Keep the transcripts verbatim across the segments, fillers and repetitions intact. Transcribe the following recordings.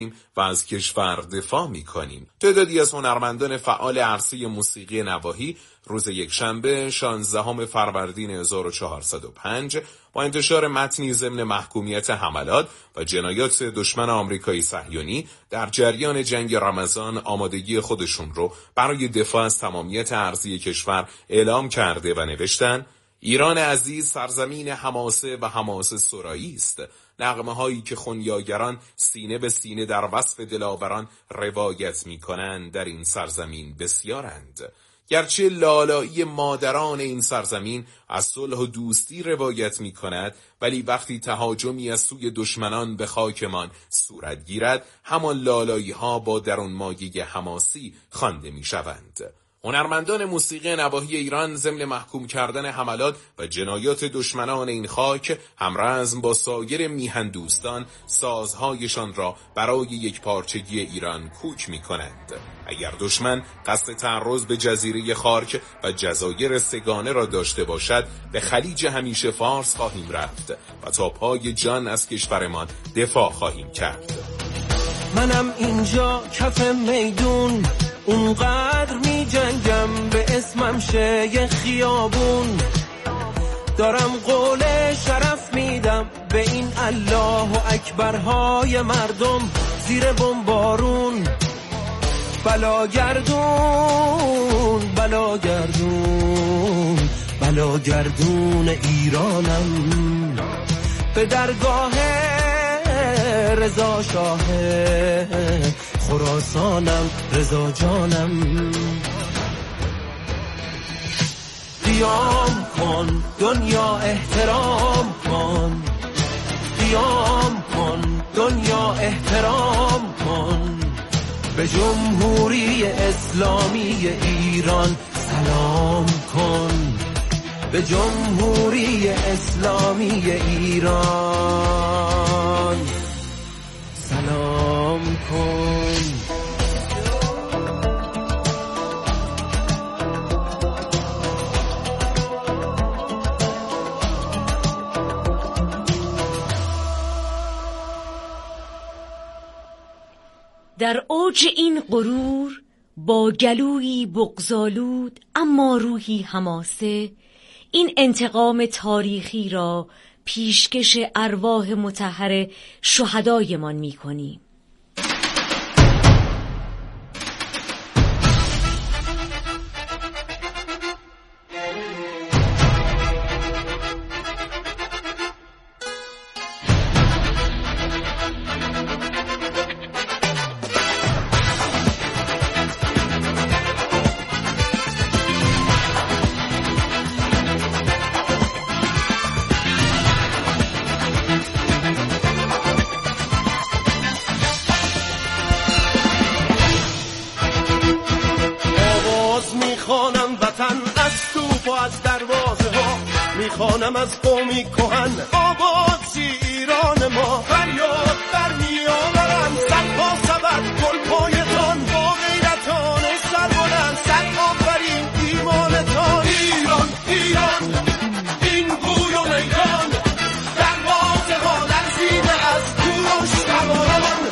و از کشور دفاع می‌کنیم. تعدادی از هنرمندان فعال عرصه موسیقی نواحی روز یکشنبه شانزدهم فروردین هزار و چهارصد و پنج با انتشار متنی ضمن محکومیت حملات و جنایات دشمن آمریکایی صهیونی در جریان جنگ رمضان آمادگی خودشون رو برای دفاع از تمامیت ارضی کشور اعلام کرده و نوشتن: ایران عزیز سرزمین حماسه و حماسه سرایی است. نغمه هایی که خونیاگران سینه به سینه در وصف دلاوران روایت می کنند در این سرزمین بسیارند. گرچه لالایی مادران این سرزمین از صلح و دوستی روایت می کند، ولی وقتی تهاجمی از سوی دشمنان به خاکمان صورت گیرد، همان لالایی ها با درون مایه حماسی خوانده می شوند. هنرمندان موسیقی نواحی ایران ضمن محکوم کردن حملات و جنایات دشمنان این خاک همرزم با سایر میهن دوستان سازهایشان را برای یک پارچگی ایران کوک می کنند. اگر دشمن قصد تعرض به جزیره خارک و جزایر سگانه را داشته باشد، به خلیج همیشه فارس خواهیم رفت و تا پای جان از کشورمان دفاع خواهیم کرد. منم اینجا کف میدون اونقدر می جنگم به اسمم شه یه خیابون، دارم قول شرف میدم به این الله و اکبرهای مردم زیر بمبارون. بلاگردون بلاگردون بلاگردون ایرانم، به درگاه رضا شاه خراسانم، رضا جانم. قیام کن دنیا احترام کن، قیام کن دنیا احترام کن، به جمهوری اسلامی ایران سلام کن، به جمهوری اسلامی ایران سلام کن. در اوج این غرور با گلویی بغض‌آلود اما روحی حماسه، این انتقام تاریخی را پیشکش ارواح مطهر شهدایمان می‌کنیم. میخوانم از قومی کهن آبادی ایران ما، فریاد در میآورم صد با سبد گل پایتان، با غیرتان سربلند صد آفرین ایمانتان. ایران ایران این گوی و میدان، دروازه ها لرزیده از کوروش سواران.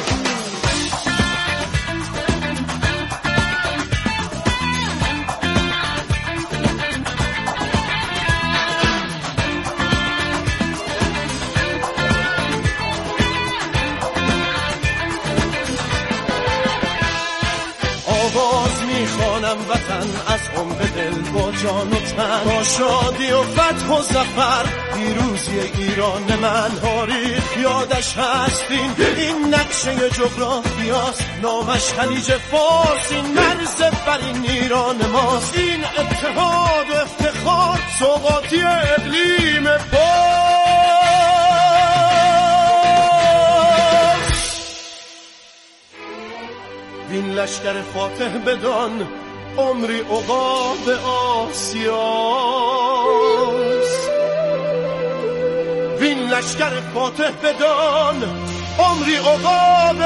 وطن از عمق دل با جان و تن، با شادی و فتح و ظفر پیروزی ایران من. تاریخ یادش هستین این نقشه جغرافیاست، نامش خلیج فارس، این مرز بر این ایران ماست. این اتحاد و افتخار سوقاتی اقلیم پاس. این لشکر فاتح بدان عمری عقاب آسیاست، وین لشکر فاتح بدان عمری عقاب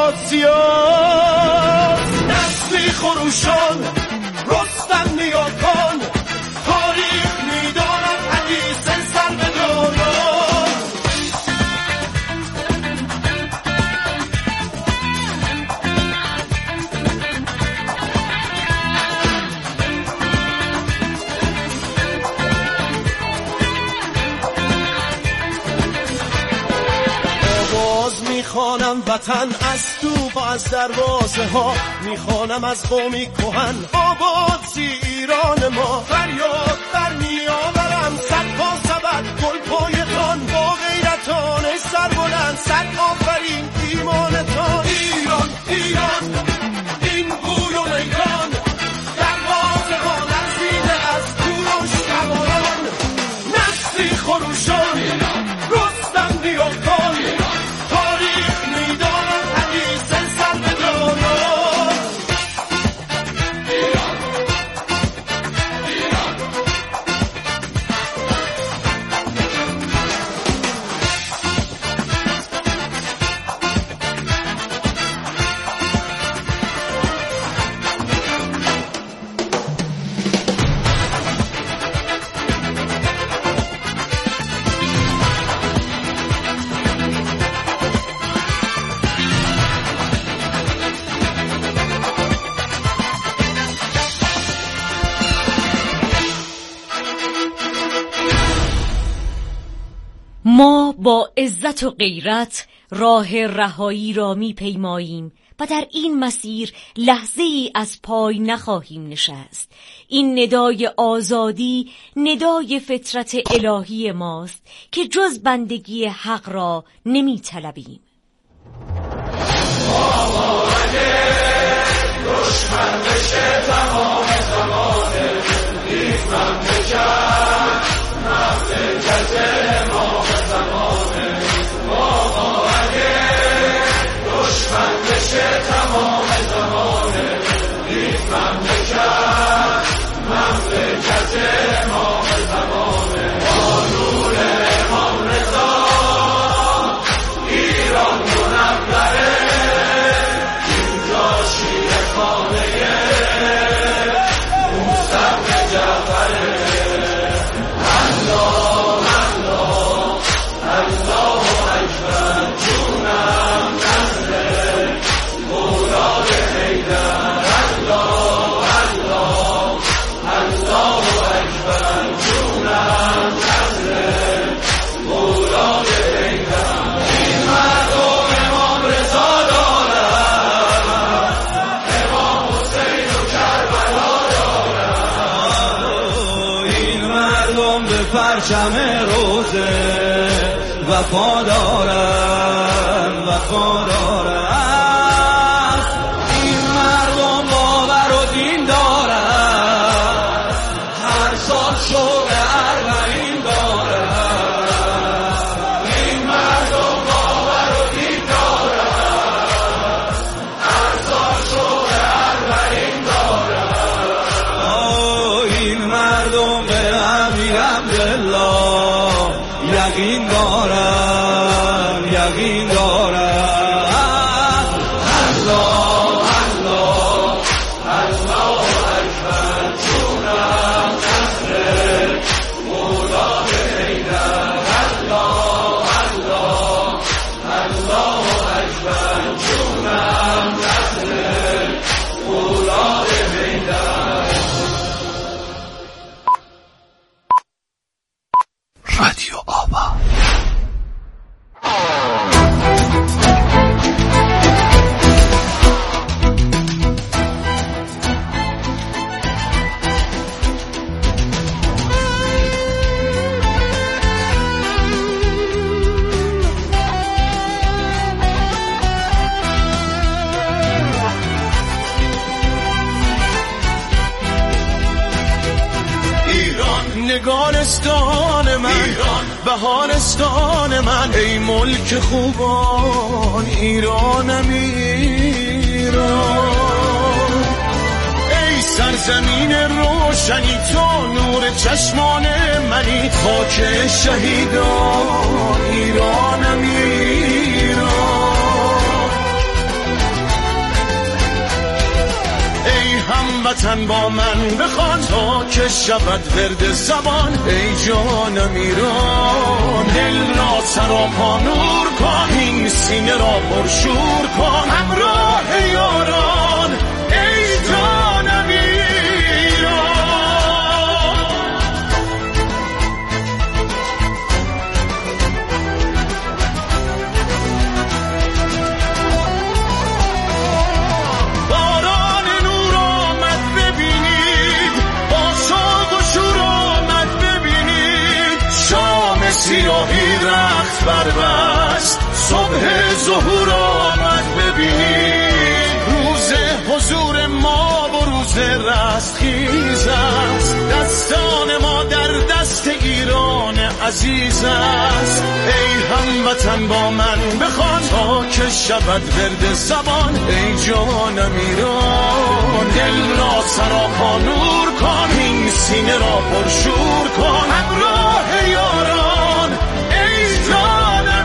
آسیاست. نسلی خروشان رستم نیاکان، تاریخ میداند حدیث سر بدانان. وطن از تو و از دروازه ها میخوانم از قومی کهن آباد سی ایران ما. فریاد بر میآورم صد پا سبد گل پایتان با غیرتان سر بلند صد آفرین ایمانتان. ایران ایران این گوی و میدان دروازه ها لرزیده از کوروش سواران نسلی خروشان رستم نیاکان تاریخ میدان حدیث سر به جانان. ایران ایران ما با عزت و غیرت راه رهایی را می پیماییم و در این مسیر لحظه ای از پای نخواهیم نشست. این ندای آزادی ندای فطرت الهی ماست که جز بندگی حق را نمی طلبیم. دشمن بشه تمام زمانه نیستم بچم نفس جزه ما به زمانه بابا اگه دشمن بشه تمام زمانه نیستم بچم نفس جزه ما به زمانه با نور امام رضا ایران منوره اینجا شیر خانه موسی جعفره. پرچم روزه وفا دارم وفا دارم این مردم باور و دین دارم هر سال شوق اربعین دارم این مردم باور و دین دارم هر سال شوق اربعین دارم این مردم به یقین دارم یقین دارم الله الله الله اکبر جونم نصر مولا حیدر الله الله الله اکبر جونم نصر مولا حیدر. رادیو آوا. نگارستان من ایران بهارستان من ای ملک خوبان ایرانم ایران ای سرزمین روشنی تو نور چشمان منی خاک شهیدان ایرانم ایران هموطن با من بخوان تا که شود ورد زبان ای جانم ایران دل را سراپا نور کن این سینه را پرشور کن همراه یاران ای جانم ایران. شاهی رخت بربست، صبح ظهور آمد ببین، روز حضور ما و روز رستخیز است، دستان ما در دست ایران عزیز است. ای هموطن با من بخوان تا که شود ورد زبان، ای جانم ایران دل را سراپا نور کن، این سینه را پرشور کن، همراه یاران ای جانم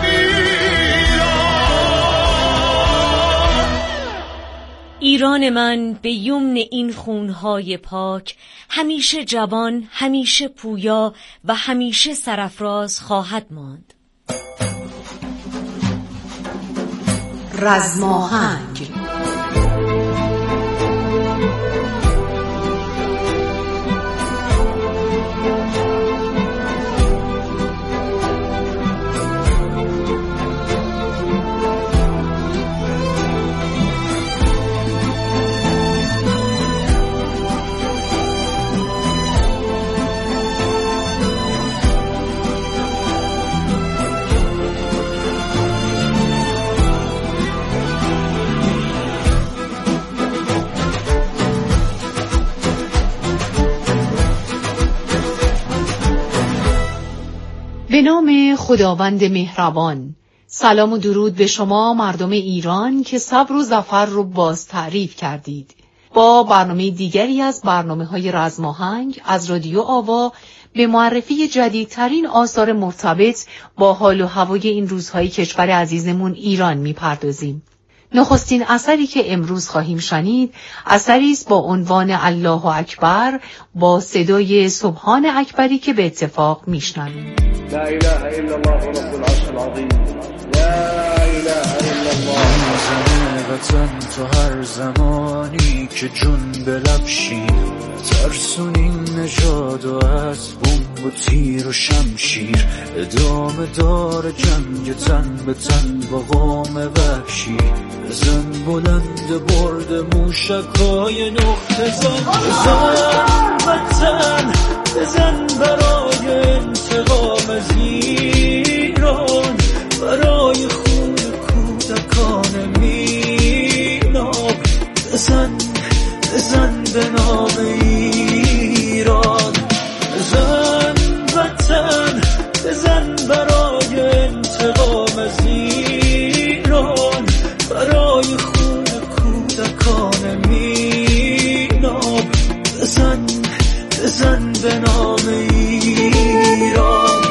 ایران. ایران من به یمن این خونهای پاک همیشه جوان، همیشه پویا و همیشه سرافراز خواهد ماند. رزم‌آهنگ. به نام خداوند مهربان. سلام و درود به شما مردم ایران که صبر و ظفر رو باز تعریف کردید. با برنامه دیگری از برنامه‌های رزم‌آهنگ از رادیو آوا به معرفی جدیدترین آثار مرتبط با حال و هوای این روزهای کشور عزیزمون ایران می‌پردازیم. نخستین اثری که امروز خواهیم شنید اثری است با عنوان الله اکبر با صدای سبحان اکبری که به اتفاق میشنویم. لا اله الا الله رب العرش العظیم. لا اله الا الله. زمین وطن تو هر زمانی که جون به لب شین، ترسونین نژاد و از بمب و تیر و شمشیر، ادامه دار جنگ تن به تن با قوم وحشی، زن بلند برد موشکای نقطه زن، زن وطن بزن برای انتقام از ایران، برای خون کودکان میناب، بزن بزن به نام ایران، بزن وطن بزن برای انتقام از ایران، برای خون کودکان میناب، بزن بزن به نام ایران.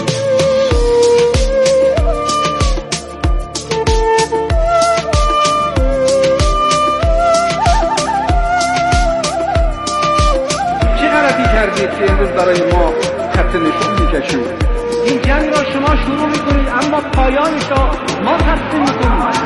چه غلطی کردید که امروز برای ما خط نشون میکشید؟ این جنگ را شما شروع میکنید اما پایانش را ما تصمیم میکنیم.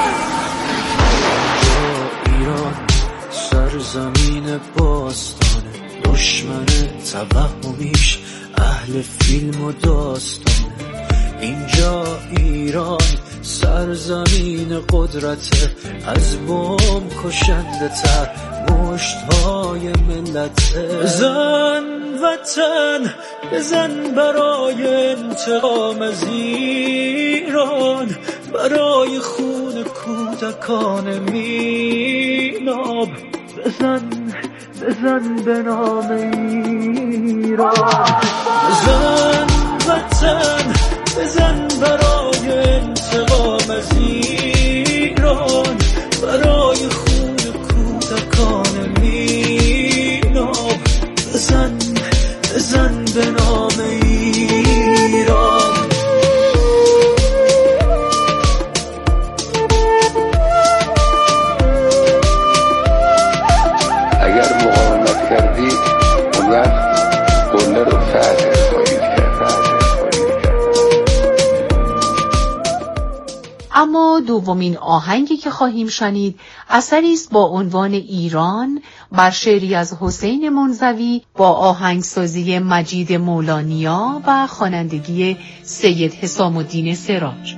ایران سرزمین باستان، دشمن توهمیش اهل فیلم و داستان، اینجا ایران سرزمین قدرت، از بم کشنده تر مشتهای ملت. بزن وطن بزن برای انتقام از ایران، برای خون کودکان میناب، بزن بزن به نام ایران، بزن وطن بزن برای انتقام از ایران، برای خون کودکان میناب، بزن بزن به نام ایران. اگر مقاومت کردی اون وقت قله رو فتح خواهید کرد. اما دومین آهنگی که خواهیم شنید اثری است با عنوان ایران بر شعری از حسین منزوی با آهنگسازی مجید مولانیا و خوانندگی سید حسام الدین سراج.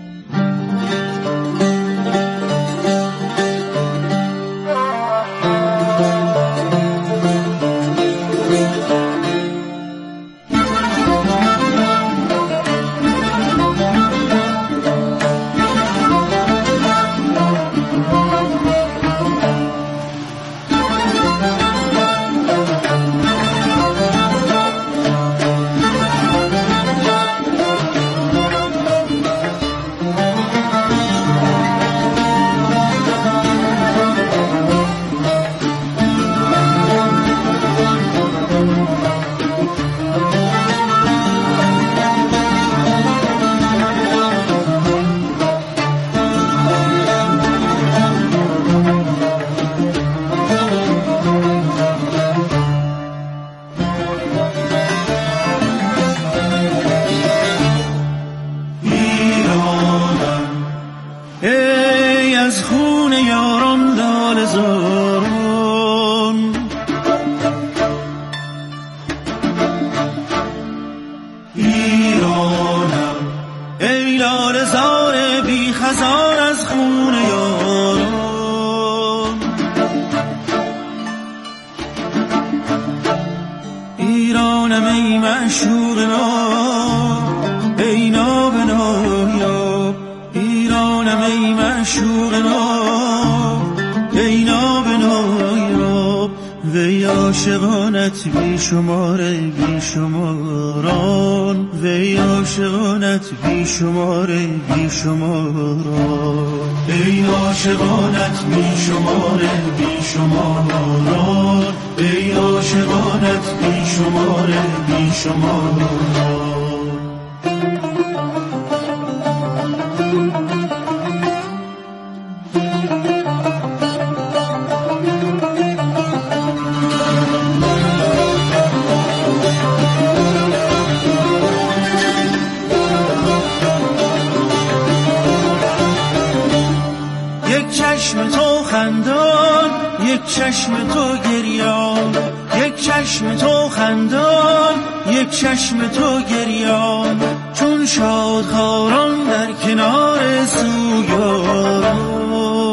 یاران دال زاران. ایرانم ای لاله زار بی خزان از خون یاران. ایرانم ای معشوق ناب ای ناب نایاب. ایرانم ای معشوق ناب ای ناب نایاب. وی عاشقانت بی شماره بی شماران. وی عاشقانت بی شماره بی شماران. ای عاشقانت بی شماره بی شماران. ای عاشقانت بی شماره بی شماران. چشم تو خندان یک چشم تو گریان. یک چشم تو خندان یک چشم تو گریان. چون شادخواران در کنار سوگواران.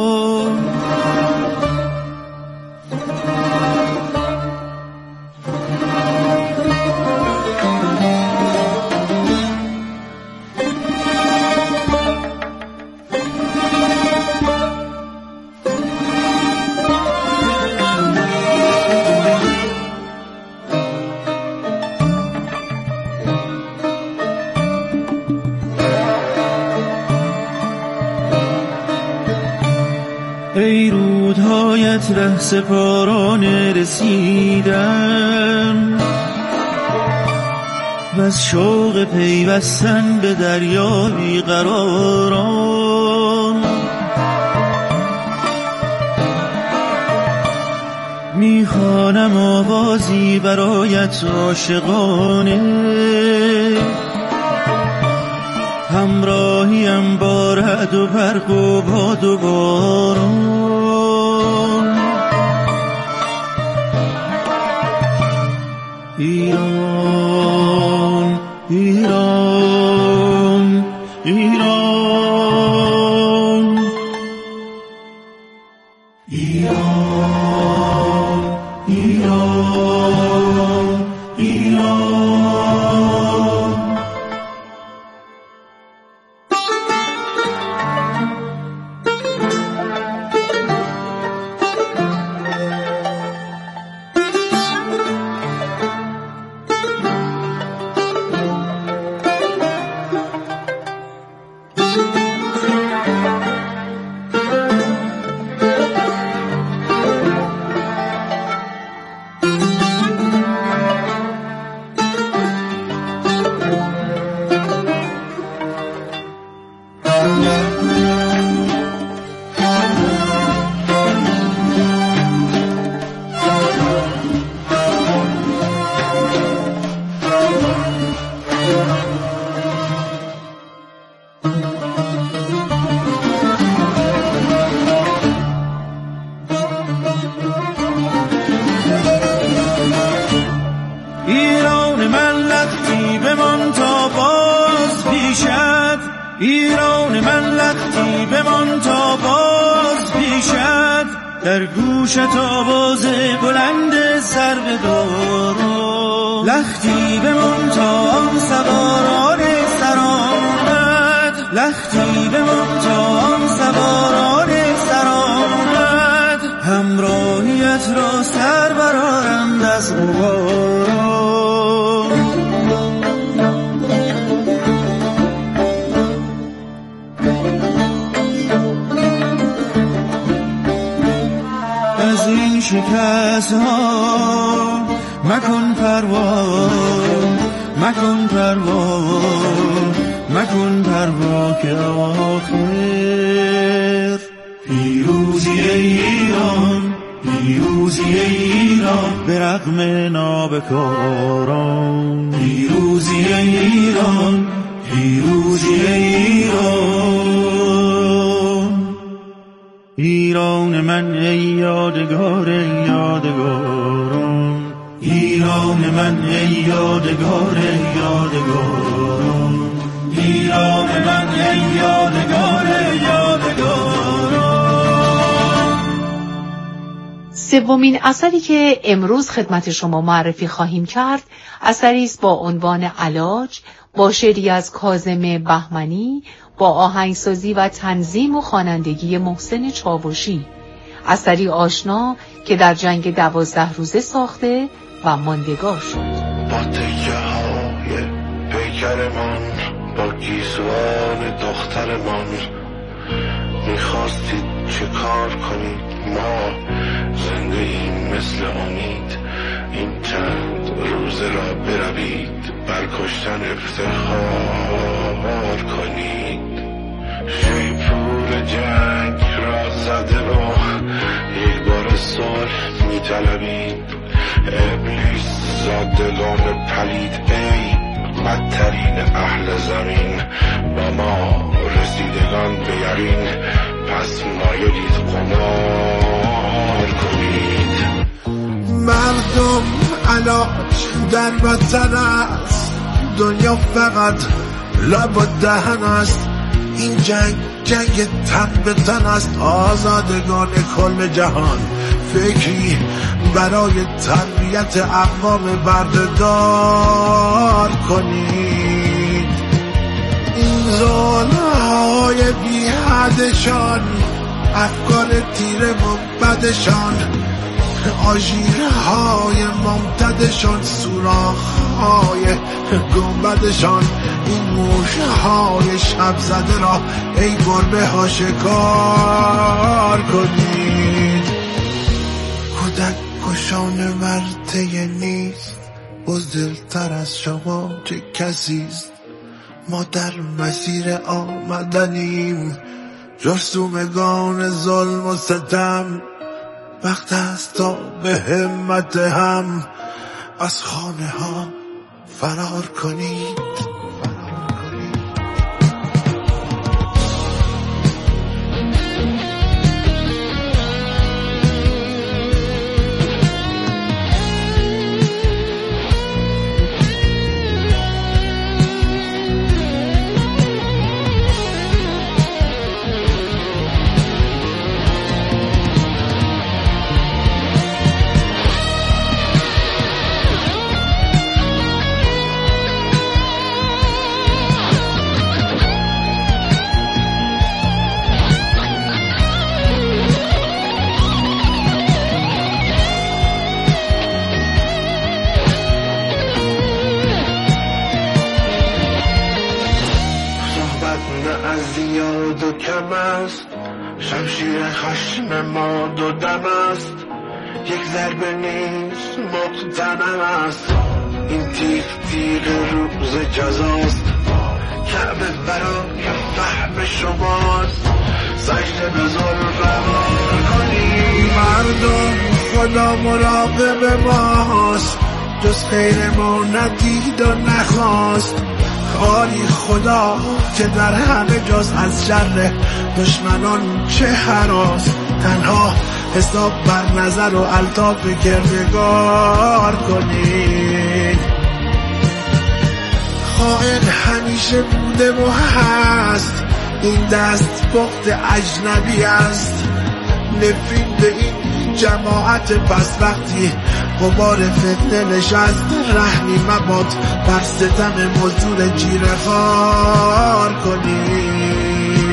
ای رودهایت ره سپارانه رسیدن و از شوق پیوستن به دریا بیقراران. میخوانم آوازی برایت عاشقانه. همراهیم با رعد و برق و باد و باران. ایران ایران ایران ایران ایران ایران. ایران من لختی بمان تا باز پیشت. در گوشت آواز بلند سر بدارم. لختی بمان تا آن سواران سرآمد. لختی بمان تا آن سواران سرآمد. همراهیت را سر برآرند از غباران. شکست ها مکن پروا مکن پروا مکن پروا که آخر پیروزی ایران پیروزی ایران به رغم نابکاران. پیروزی ایران پیروزی ایران ایران من ای یادگار ای یادگاران، ایران من ای یادگار ای یادگاران، ایران من ای یادگار ای یادگاران. سومین اثری که امروز خدمت شما معرفی خواهیم کرد اثری است با عنوان علاج با شعری از کاظم بهمنی با آهنگسازی و تنظیم و خوانندگی محسن چاوشی، اثری آشنا که در جنگ دوازده روزه ساخته و ماندگار شد. با تکه های پیکرمان، با گیسوان دخترمان، میخواستید چه کار کنید؟ ما زنده ایم مثل امید، این چند روزه را بروید بر کشتن افتخار کنید. شیپور جنگ را زده رو یک بار صلح میطلبید. ابلیس زادگان پلید ای بدترین اهل زمین، با ما رسیدگان به یقین، پس مایلید قمار کنید. مردم علاج در وطن است، دنیا فقط لب و دهن است. این جنگ جنگ تن به تن است، آزادگان کل جهان فکری برای تربیت اقوام بردهدار کنید. این ظلم‌های بی حدشان، افکار تیر مبدشان، آژیرهای ممتدشان، سوراخ‌های گنبدشان، این موشهای شب زده را ای گربه ها شکار کنید. کودک کشان مرته نیست، بزدلتر از شما چه کسیست؟ ما در مسیر آمدنیم، جرثومگان ظلم و ستم. وقت است تا به همت هم از خانه ها فرار کنید. زیاد و کم است، شمشیر خشم ما دو دم است. یک ضربه نیست مقتنم است، این تیغ تیغ روز جزاست. کعبه برای فهم شماست، سجده به ظلم روان کنید. مردم خدا مراقب ماست، جز خیر ما ندید و نخواست. خالی خدا که در همه جاست، از شر دشمنان چه هراس. تنها حساب بر نظر و الطاف کردگار کنید. خائن همیشه بوده و هست، این دست بخت اجنبی است. نفرین به این جماعت پس، وقتی غبار فتنه نشست، رحمی مباد بر ستم مزدور جیره خوار کنید.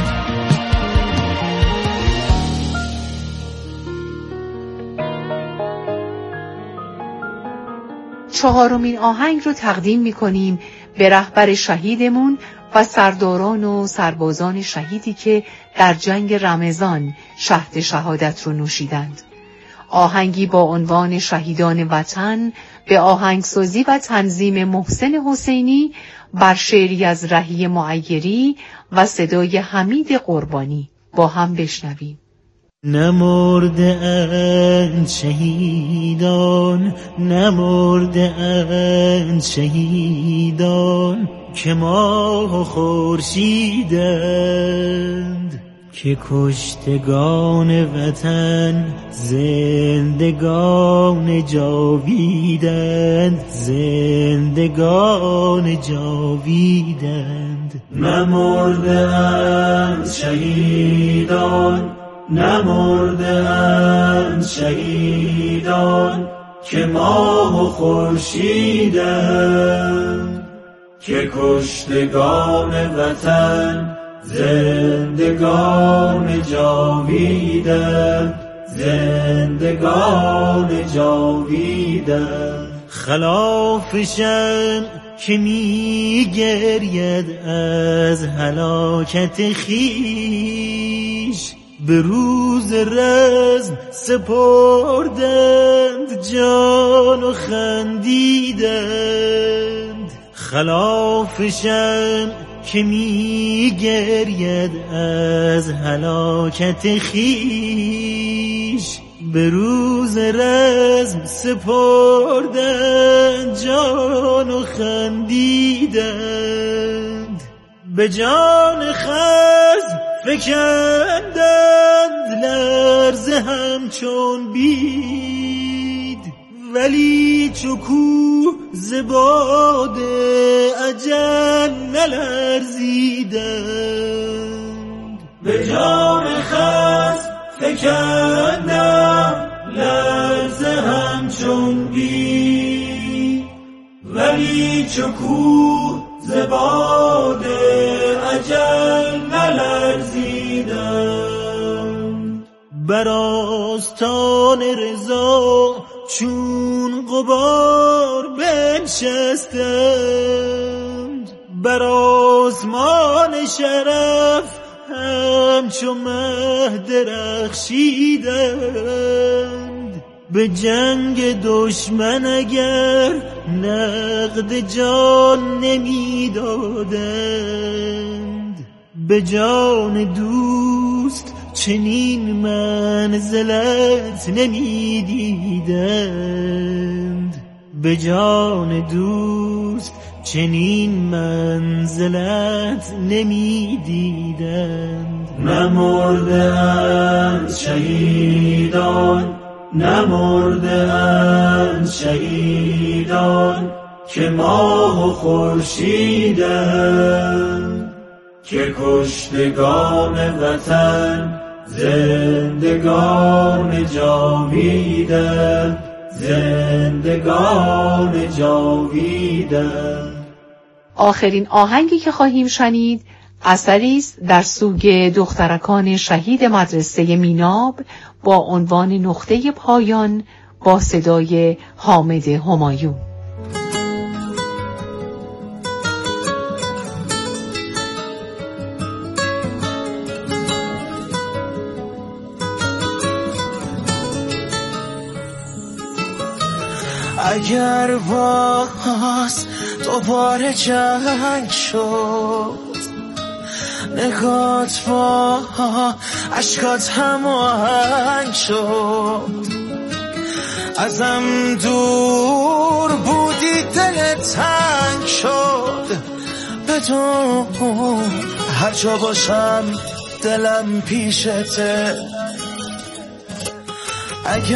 چهارمین آهنگ رو تقدیم می‌کنیم به رهبر شهیدمون و سرداران و سربازان شهیدی که در جنگ رمضان شهد شهادت رو نوشیدند. آهنگی با عنوان شهیدان وطن به آهنگسازی و تنظیم محسن حسینی بر شعری از رهی معیری و صدای حمید قربانی. با هم بشنویم. نمرده اند شهیدان، نمرده اند شهیدان، که ماه و خورشیدند. که کشتگان وطن زندگان جاویدند، زندگان جاویدند. نمردند شهیدان، نمردند شهیدان که ماه و خورشیدند، که کشتگان وطن زندگان جاویدند، زندگان جاویدند. خلافشم که می گرید از هلاکت خیش، به روز رزم سپردند جان و خندیدند. خلافشم که می گرید از هلاکت خیش، به روز رزم سپردند جان و خندیدند. به جان خصم فکندند لرزه همچون بید، ولی چو کوه ز باد اجل نلرزیدند. به جان خصم فکندند لرزه همچون بید، ولی چو کوه ز باد اجل نلرزیدند. بر آستان رضا چون غبار بنشستند، بر آسمان شرف همچو مه درخشیدند. به جنگ دشمن اگر نقد جان نمی دادند، به جان دوست چنین منزلت نمی دیدند. به جان دوست چنین منزلت نمی دیدند. نمردند شهیدان، نمردند شهیدان که ماه و خورشیدند، که کشتگان وطن زندگان جاویدند، زندگان جاویدند. آخرین آهنگی که خواهیم شنید اثری است در سوگ دخترکان شهید مدرسه میناب با عنوان نقطه پایان با صدای حامد همایون. اگر باز دوباره جنگ شد، نگات با عشقات هماهنگ شد، ازم دور بودی دل تنگ شد، بدون هر جا باشم دلم پیشته. اگر